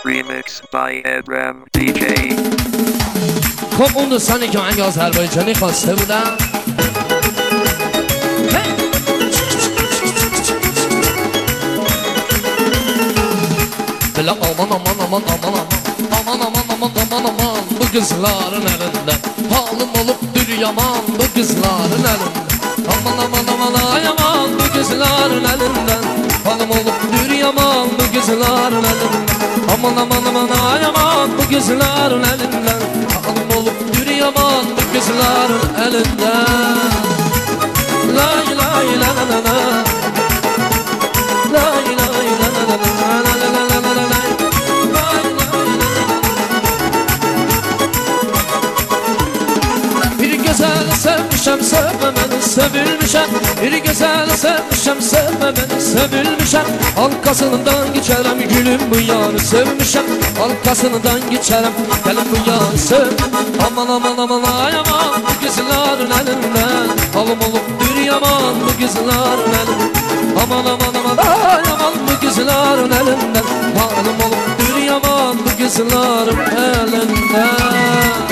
Remix by Ebram DJ. خب اون دوستانی که آهنگ آذربایجانی خواسته بودن بلا aman aman aman aman aman aman aman aman aman bu kızların elinde halim olup yaman bu kızların elinde aman aman aman ay aman bu kızların elinden halim olup yaman bu kızların elinden aman aman aman ay aman bu kızların elinden halim olup yaman bu kızların elinden la ilahe illallah la ilahe illallah sevmişem sevmemeni sevilmişem bir güzel sevmişem sevmemeni sevilmişem arkasından geçerim gülüm bu yanı sevmişem arkasından geçerim gelin bu yanı sev aman aman aman ay aman bu kızların elinden halım olup yaman bu kızların elinden aman aman aman ay aman bu kızların elinden halım olup yaman bu kızların elinden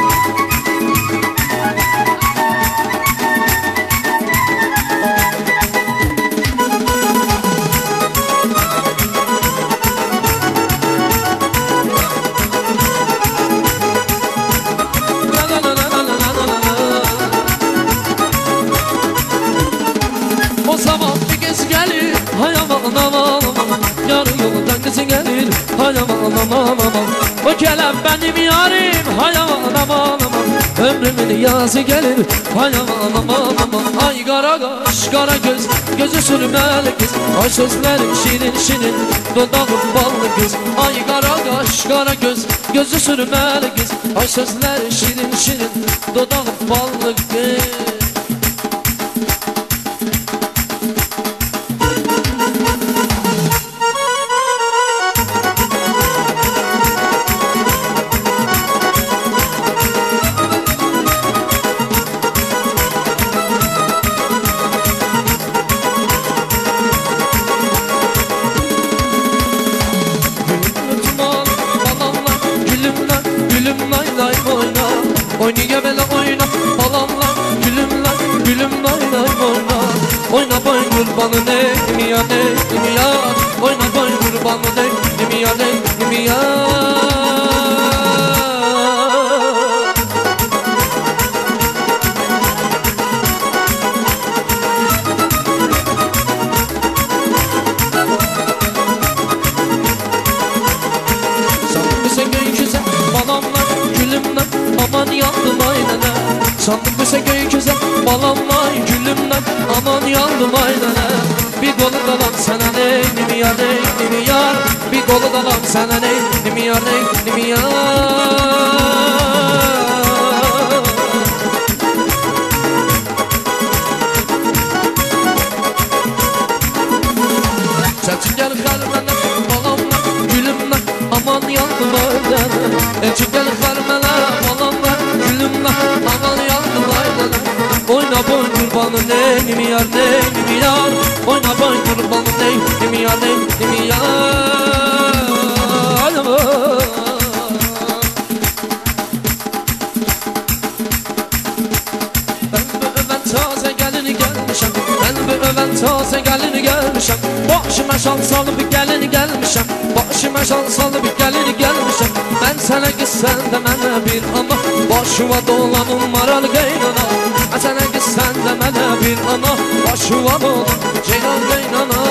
o kelem benim yarim hay aman aman aman ömrümün yazı gelir hay aman aman aman ay kara kaş kara göz gözü sürmeli kız ay sözlerim şirin şirin dudağım ballı kız ay kara kaş kara göz gözü sürmeli kız ay sözlerim şirin şirin dudağım ballı kız Oyna bela oyna balamla gülümle gülüm oyna oyna oyna boy kurbanı neyim ya neyim ya oyna boy kurbanı neyim ya neyim ya aman yandım aynana sandım bu göğü güzel balamla gülümden aman yandım aynana bir kolu dalam sana neyim ya neyim ya bir kolu dalam sana neyim ya neyim ya Çelçin gel kalbine balamla gülümden aman yandım aynana Çelçin gel kalbine aman yandım aynalar oyna boy kurbanı neyim yar neyim yar oyna boy kurbanı neyim yar neyim yar ben bu öven taze gelini gelmişem ben bu öven taze gelini gelmişem başıma şans alıp gelini gelmişem başıma şans alıp gelini gelmişem ben sana gitsen de mənə bir ana başıma dolanım maralı qaynana ben sana gitsen de mənə bir ana başıma dolanım ceylan qaynana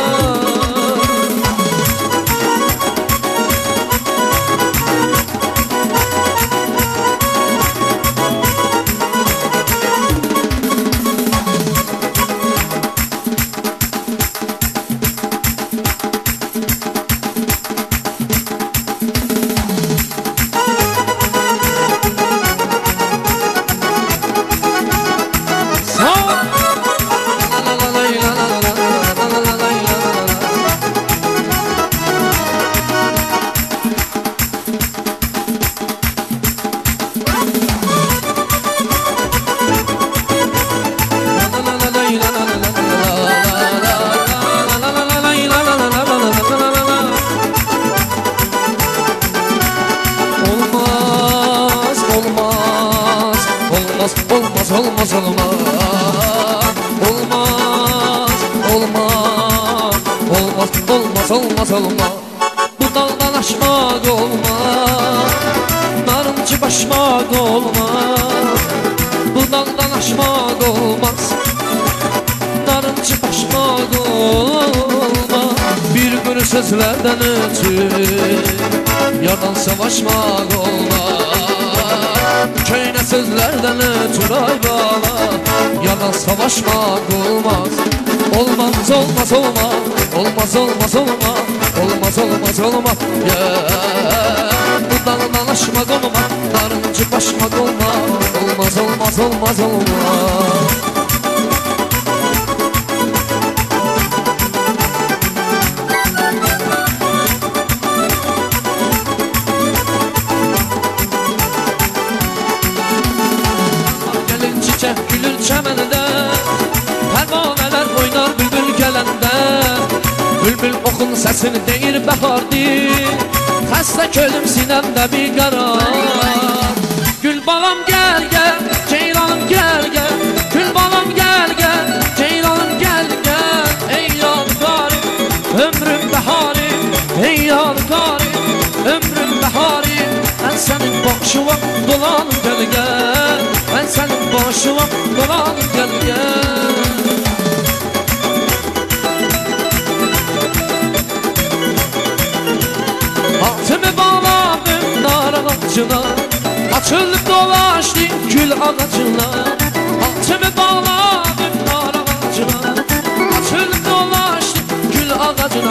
olmaz, olmaz, olmaz, olmaz. Bu daldan aşmak olmaz, narıncı başmak olmaz. Bu daldan aşmak olmaz, narıncı başmak olmaz. Bir kuru sözlerden ötürü yardan savaşmak olmaz. Köyne sözlerden ötürü ay bala yardan savaşmak olmaz. Olmaz, olmaz, olmaz, olmaz, olmaz, olmaz, olmaz, olmaz, olmaz. Bu daldan aşmak olmaz, narıncı başmak olmaz. Olmaz, olmaz, olmaz, olmaz. Gelin çiçek gülür çemeninde, pervaneler oynar bülbül gelende. Bülbül okun sesini deyir bahardi, xəstə kölüm sinəmdə bir qarar. Gül balam gel gel, ceylanım gel gel. Gül balam gel gel, ceylanım gel gel. Ey yadigarım, ömrüm baharım. Ey yadigarım, ömrüm baharım. Ben senin başıma dolanım gel gel. Ben senin başıma dolanım gel gel. Atımı bağladım nar ağacına, açılıp dolaştım gül ağacına. Atımı bağladım nar ağacına, açılıp dolaştım gül ağacına.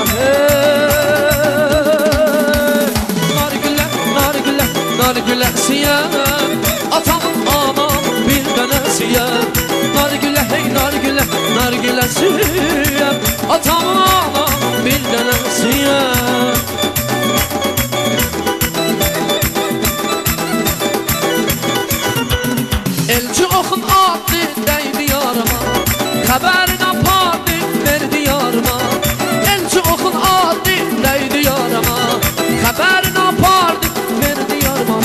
Nar güle, nar güle, nar güle siyen, atamın anam bir denesiyen. Nar güle, hey nar güle, nar güle siyen, atamın anam bir denesiyen. Elçi oxun adlı dəydi yarıma, xəbərin apardı verdi yarıma. Elçi oxun adlı dəydi yarıma, xəbərin apardı verdi yarıma.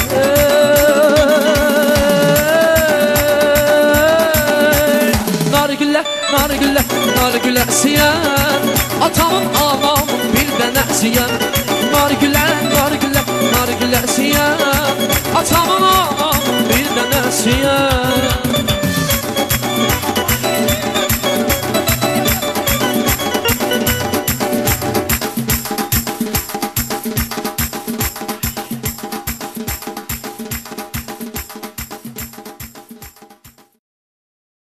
Nargülə, nargülə, nargülə siyen, atamın anamın bir dənə siyen. Nargülə, nargülə, nargülə siyen, atamın anamın bir dənə siyen.